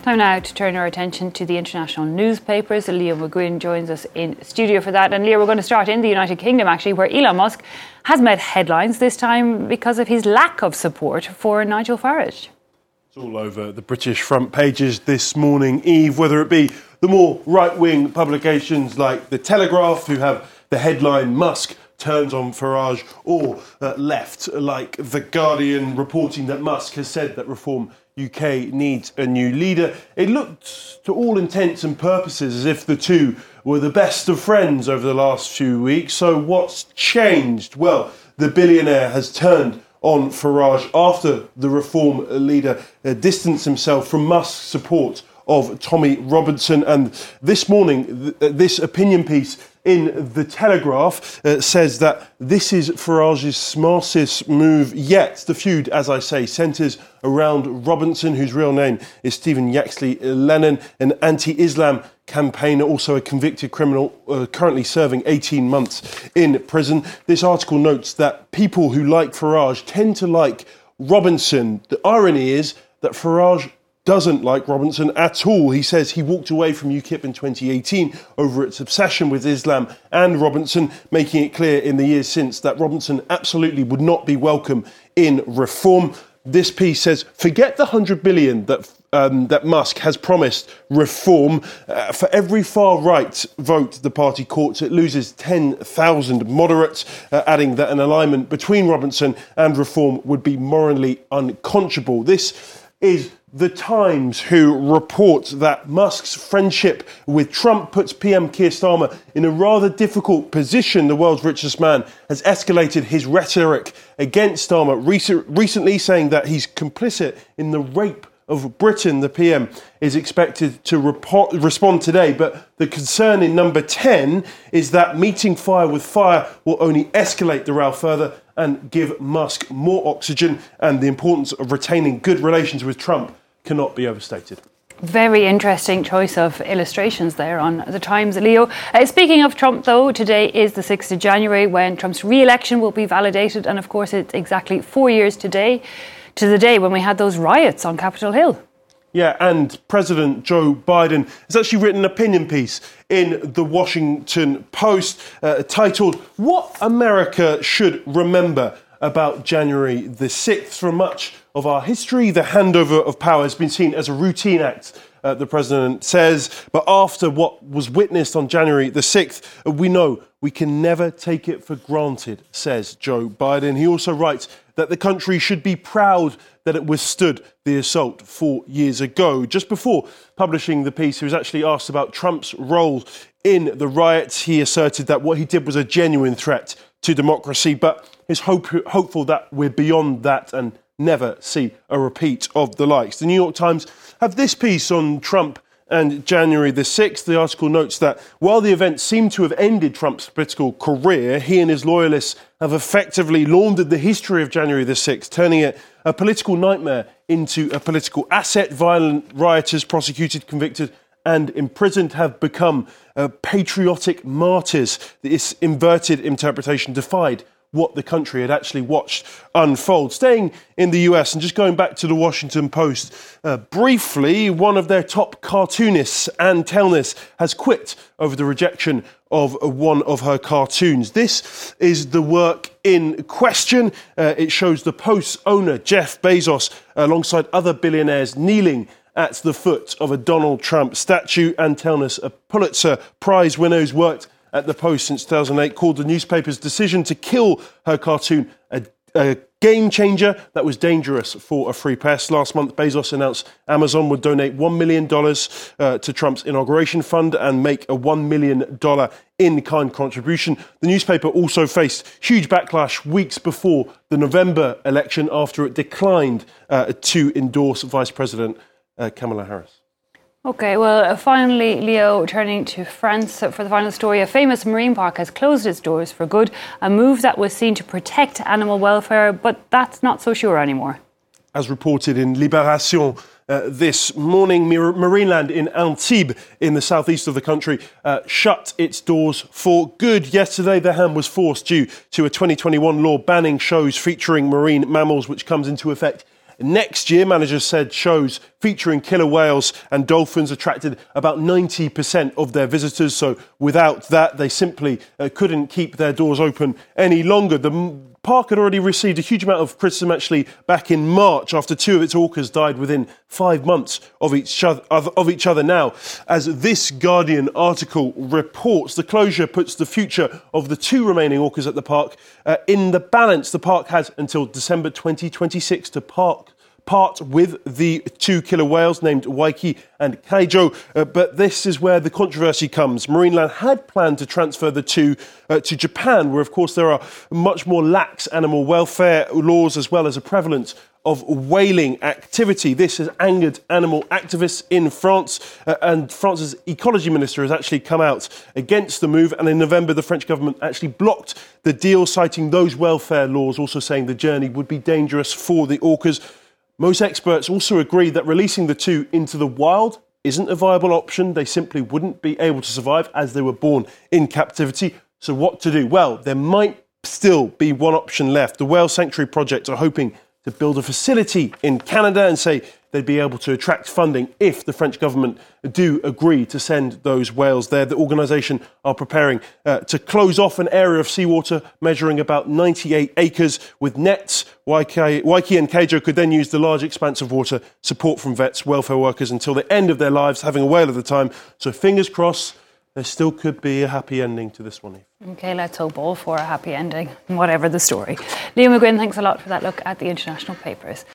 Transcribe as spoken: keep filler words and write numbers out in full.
Time now to turn our attention to the international newspapers. Leo McGuinn joins us in studio for that. And Leo, we're going to start in the United Kingdom, actually, where Elon Musk has made headlines this time because of his lack of support for Nigel Farage. It's all over the British front pages this morning, Eve, whether it be the more right-wing publications like The Telegraph, who have the headline Musk turns on Farage, or uh, left like The Guardian, reporting that Musk has said that Reform U K needs a new leader. It looked, to all intents and purposes, as if the two were the best of friends over the last few weeks. So what's changed? Well, the billionaire has turned on Farage after the Reform leader uh, distanced himself from Musk's support of Tommy Robinson. And this morning, th- this opinion piece in The Telegraph uh, says that this is Farage's smartest move yet. The feud, as I say, centres around Robinson, whose real name is Stephen Yaxley Lennon, an anti-Islam campaigner, also a convicted criminal, uh, currently serving eighteen months in prison. This article notes that people who like Farage tend to like Robinson. The irony is that Farage doesn't like Robinson at all. He says he walked away from UKIP in twenty eighteen over its obsession with Islam and Robinson, making it clear in the years since that Robinson absolutely would not be welcome in Reform. This piece says, forget the one hundred billion that um, that Musk has promised Reform. Uh, for every far-right vote the party courts, it loses ten thousand moderates, uh, adding that an alignment between Robinson and Reform would be morally unconscionable. This is The Times, who report that Musk's friendship with Trump puts P M Keir Starmer in a rather difficult position. The world's richest man has escalated his rhetoric against Starmer recent, recently, saying that he's complicit in the rape of Britain. The P M is expected to report, respond today, but the concern in number ten is that meeting fire with fire will only escalate the row further and give Musk more oxygen, and the importance of retaining good relations with Trump cannot be overstated. Very interesting choice of illustrations there on The Times, Leo. Uh, speaking of Trump, though, today is the sixth of January when Trump's re-election will be validated. And of course, it's exactly four years today to the day when we had those riots on Capitol Hill. Yeah, and President Joe Biden has actually written an opinion piece in the Washington Post uh, titled, What America Should Remember About January the sixth. For much of our history, the handover of power has been seen as a routine act, uh, the president says. But after what was witnessed on January the sixth, uh, we know we can never take it for granted, says Joe Biden. He also writes that the country should be proud that it withstood the assault four years ago. Just before publishing the piece, he was actually asked about Trump's role in the riots. He asserted that what he did was a genuine threat to democracy, but is hope, hopeful that we're beyond that and never see a repeat of the likes. The New York Times have this piece on Trump and January the sixth. The article notes that while the event seemed to have ended Trump's political career, he and his loyalists have effectively laundered the history of January the sixth, turning it a political nightmare into a political asset. Violent rioters prosecuted, convicted and imprisoned have become uh, patriotic martyrs. This inverted interpretation defied what the country had actually watched unfold. Staying in the U S and just going back to the Washington Post uh, briefly, one of their top cartoonists, Ann Telnis, has quit over the rejection of one of her cartoons. This is the work in question. Uh, it shows the Post's owner, Jeff Bezos, alongside other billionaires kneeling at the foot of a Donald Trump statue. Ann Telnis, a Pulitzer Prize winner who's worked at the Post since two thousand eight, called the newspaper's decision to kill her cartoon a, a game changer that was dangerous for a free press. Last month, Bezos announced Amazon would donate one million dollars uh, to Trump's inauguration fund and make a one million dollars in-kind contribution. The newspaper also faced huge backlash weeks before the November election after it declined uh, to endorse Vice President uh, Kamala Harris. OK, well, finally, Leo, turning to France for the final story. A famous marine park has closed its doors for good, a move that was seen to protect animal welfare, but that's not so sure anymore. As reported in Libération uh, this morning, Mar- Marineland in Antibes, in the southeast of the country, uh, shut its doors for good. Yesterday, the hand was forced due to a twenty twenty-one law banning shows featuring marine mammals, which comes into effect next year. Managers said shows featuring killer whales and dolphins attracted about ninety percent of their visitors. So without that, they simply uh, couldn't keep their doors open any longer. The m- park had already received a huge amount of criticism actually back in March after two of its orcas died within five months of each other, of each other now. As this Guardian article reports, the closure puts the future of the two remaining orcas at the park uh, in the balance. The park has until December twenty twenty-six to park part with the two killer whales named Waikiki and Kaijo, uh, but this is where the controversy comes. Marineland had planned to transfer the two uh, to Japan, where of course there are much more lax animal welfare laws as well as a prevalence of whaling activity. This has angered animal activists in France, uh, and France's ecology minister has actually come out against the move, and in November the French government actually blocked the deal, citing those welfare laws, also saying the journey would be dangerous for the orcas. Most experts also agree that releasing the two into the wild isn't a viable option. They simply wouldn't be able to survive as they were born in captivity. So what to do? Well, there might still be one option left. The Whale Sanctuary Project are hoping to build a facility in Canada and say they'd be able to attract funding if the French government do agree to send those whales there. The organisation are preparing uh, to close off an area of seawater measuring about ninety-eight acres with nets. Waikiki and Kaijo could then use the large expanse of water, support from vets, welfare workers until the end of their lives, having a whale at the time. So fingers crossed, there still could be a happy ending to this one. OK, let's hope all for a happy ending, whatever the story. Leo McGuinn, thanks a lot for that look at the international papers.